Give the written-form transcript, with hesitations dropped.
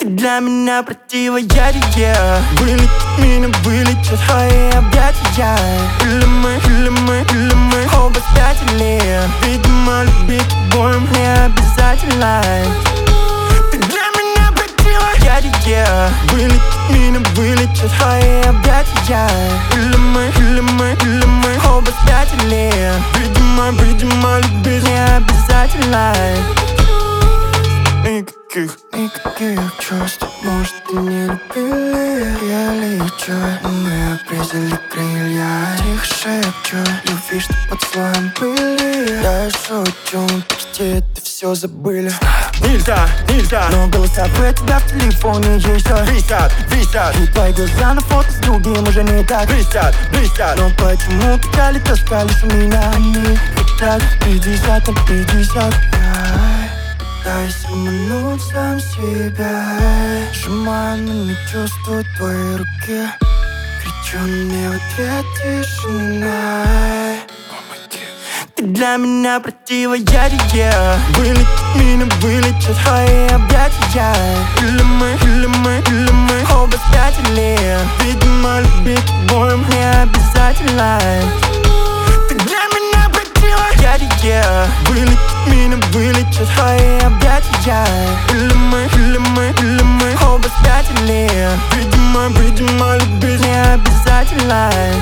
для меня противоядие. Вылетит меня, вылетит твои объятия. Или мы оба спятили. Видимо, любить обоим не обязательно. Ты для меня противоядие. Вылетит меня, вылетит твои объятия. Или мы оба спятили. Видимо, любить не обязательно. Никаких чувств, может, и не любили. Я лечу, мы обрезали крылья. Тихо шепчу, любви, что под слоем пыли. Я шучу, почти это все забыли. Нельзя, но голоса про тебя в телефоне еще висят. И твои глаза на фото с другим уже не так блестят. Но почему печали таскались у меня? Они хотят 50 на 55. Пытаюсь обмануть сам себя. Сжимаю, но не чувствую твои руки. Кричу, но мне в ответ тишина. Ты для меня противоядие. Вылетит меня, вылетит твои объятия. Или мы оба спятили. Видимо, любить обоим не обязательно. Ты для меня противоядие. Вылетит меня, вылетит твои объятия. Или мы оба спятили. Видимо, любить не обязательно.